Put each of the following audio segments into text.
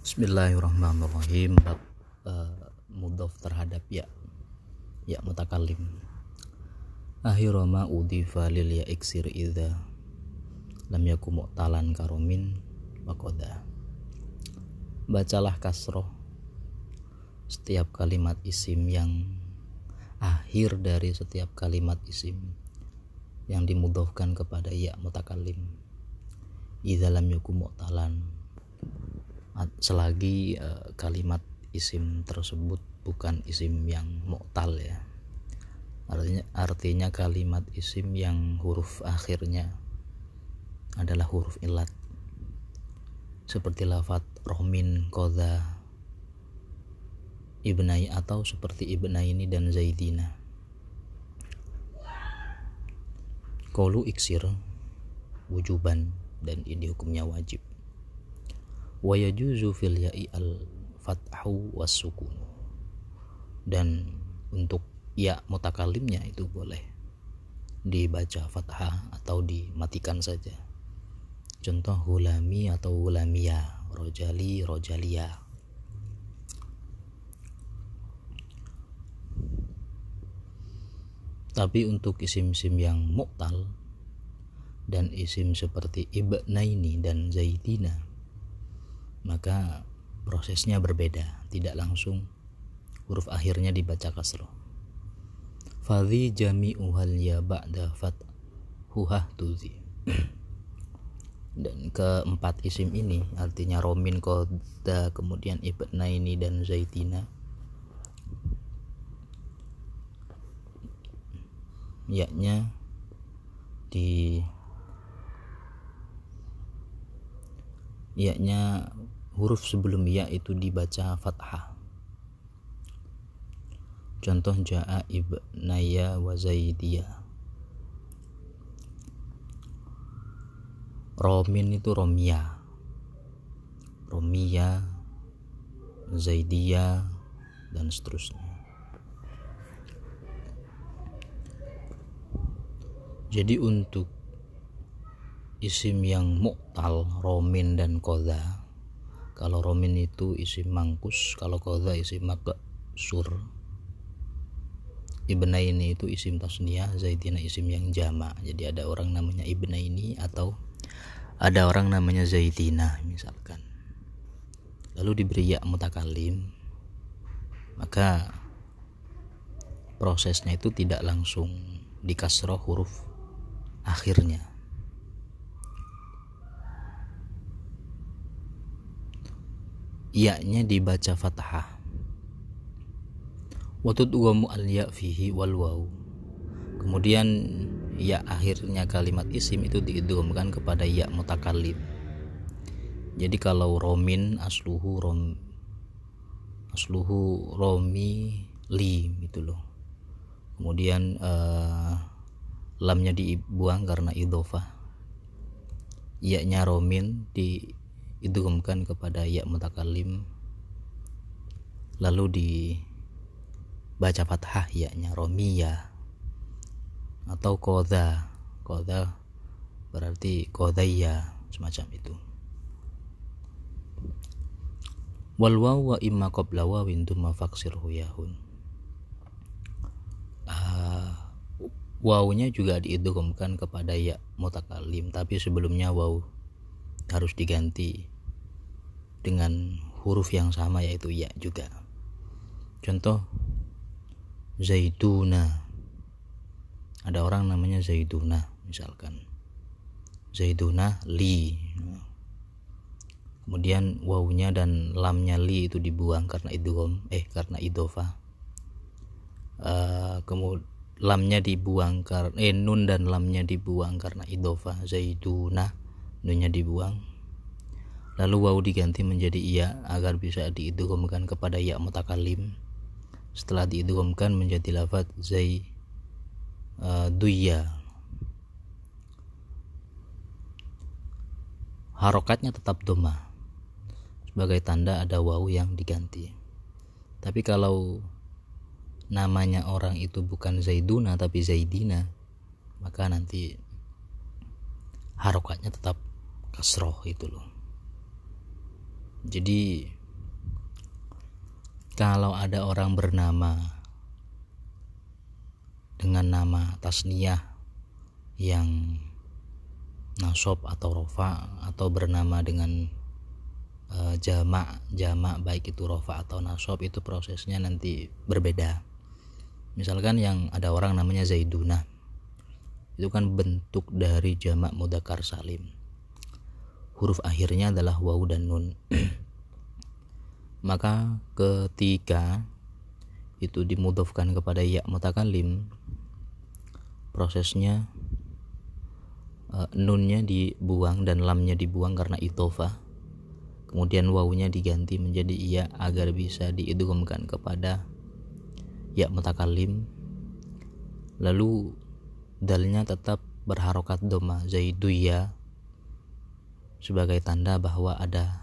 Bismillahirrahmanirrahim. Bab mudhof terhadap ya mutakallim. Akhiru ma udhifa lil ya iksir idza lam yakum mu'talan karomin waqada. Bacalah kasroh setiap kalimat isim yang akhir dari setiap kalimat isim yang dimudhofkan kepada ya mutakallim. Idza lam yakum mu'talan, selagi kalimat isim tersebut bukan isim yang mu'tal ya. Artinya kalimat isim yang huruf akhirnya adalah huruf ilat, seperti lafadz rohmin, qadha, ibnai, atau seperti ibnaini dan zaidina. Qaulu iksir wujuban, dan ini hukumnya wajib. Wa yajuzu fil ya'i al fathu was sukun, dan untuk ya mutakallimnya itu boleh dibaca fathah atau dimatikan saja. Contoh hulami atau hulamia, rojali, rojalia. Tapi untuk isim-isim yang mu'tal dan isim seperti ibnaini dan zaidina, maka prosesnya berbeda, tidak langsung huruf akhirnya dibaca kasroh. Fadhi jami'uhal ya ba'da fathuhah tuzi. Dan keempat isim ini, artinya romin, qadha, kemudian ibnaini dan zaidina, yaknya huruf sebelum ya itu dibaca fathah. Contoh ja'a ibnaya wa zaidiyah. Romin itu romia, zaidiyah, dan seterusnya. Jadi untuk isim yang mu'tal, romin dan qadha, kalau romin itu isim mangkus, kalau qadha isim maksur, ibnaini itu isim tasniyah, zaidina isim yang jama'. Jadi ada orang namanya ibnaini atau ada orang namanya zaidina misalkan, lalu diberi ya mutakallim, maka prosesnya itu tidak langsung dikasroh huruf akhirnya. Ya-nya dibaca fathah. Wa tudghamu al-ya fihi wal waw. Kemudian ya akhirnya kalimat isim itu diidghamkan kepada ya mutakallim. Jadi kalau romin asluhu romi li gitu loh. Kemudian lamnya dibuang karena idhofah. Ya-nya romin diidghamkan kepada ya mutakallim, lalu dibaca fathah ya-nya romiyah. Atau qadha berarti qadhaya, semacam itu. Wal waw wa imma qabla wawin thumma faksirhu yahun. Wawnya juga diidghamkan kepada ya mutakallim, tapi sebelumnya waw harus diganti dengan huruf yang sama, yaitu ya juga. Contoh zaituna, ada orang namanya zaiduna misalkan, zaiduna li, kemudian wawnya dan lamnya li itu dibuang karena karena idhofah. Kemudian lamnya dibuang karena nun dan lamnya dibuang karena idhofah, zaiduna, nunnya dibuang, lalu waw diganti menjadi iya agar bisa diidghamkan kepada ya mutakallim. Setelah diidghamkan menjadi lafadz duya, harokatnya tetap dhamma sebagai tanda ada waw yang diganti. Tapi kalau namanya orang itu bukan zaiduna tapi zaidina, maka nanti harokatnya tetap kasroh itu loh. Jadi kalau ada orang bernama dengan nama tasniyah yang nasab atau rofa, atau bernama dengan jamak baik itu rofa atau nasab, itu prosesnya nanti berbeda. Misalkan yang ada orang namanya Zaidunah, itu kan bentuk dari jamak mudzakkar salim, huruf akhirnya adalah waw dan nun. Maka ketika itu dimudhofkan kepada ya mutakallim, prosesnya nunnya dibuang dan lamnya dibuang karena idhofah, kemudian wawunya diganti menjadi iya agar bisa diidghamkan kepada ya mutakallim, lalu dalnya tetap berharokat dhamma zaiduyya sebagai tanda bahwa ada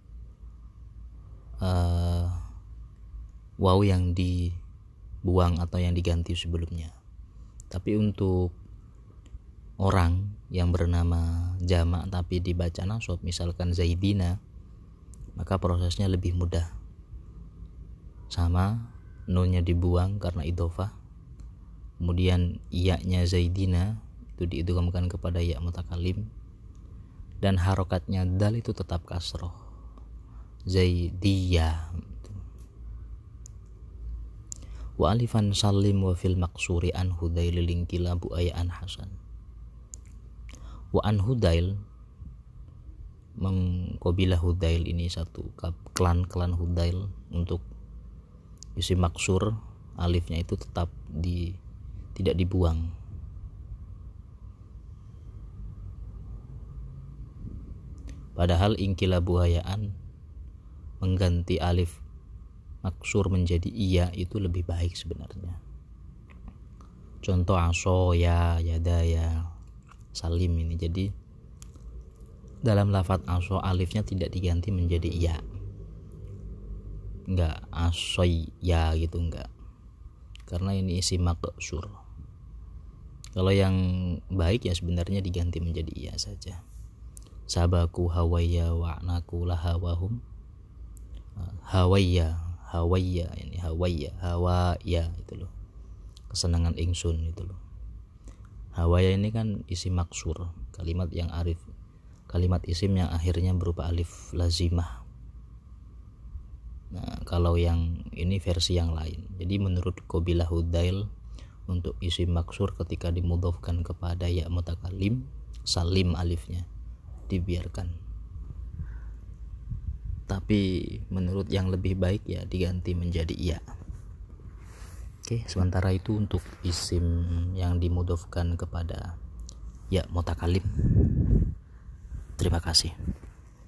waw yang dibuang atau yang diganti sebelumnya. Tapi untuk orang yang bernama jamak tapi dibaca nasab, misalkan Zaidina, maka prosesnya lebih mudah. Sama, nunnya dibuang karena idhofah, kemudian iya-nya Zaidina itu diidghamkan kepada ya mutakallim, dan harokatnya dal itu tetap kasroh, Zaidiyah. Wa alifan salim wa fil maksuri an hudail lingkila bu ayaan hasan. Wa an hudail, mengkobilah hudail ini satu klan hudail. Untuk isim maksur alifnya itu tetap tidak dibuang. Padahal ingkila buhayaan, mengganti alif maksur menjadi iya itu lebih baik sebenarnya. Contoh aso ya, yadaya, salim ini. Jadi dalam lafadz aso alifnya tidak diganti menjadi iya, enggak asoy ya gitu, enggak, karena ini isim maksur. Kalau yang baik ya sebenarnya diganti menjadi iya saja. Sabaku hawaya wa'naku lahawahum, hawaya ini hawaya itu loh, kesenangan ingsun itu loh. Hawaya ini kan isim maksur, kalimat isim yang akhirnya berupa alif lazimah. Nah, kalau yang ini versi yang lain. Jadi menurut Qabilah Hudail, untuk isim maksur ketika dimudhofkan kepada ya mutakallim, salim alifnya dibiarkan. Tapi menurut yang lebih baik ya diganti menjadi iya. Oke, sementara itu untuk isim yang dimudhofkan kepada ya mutakallim. Terima kasih.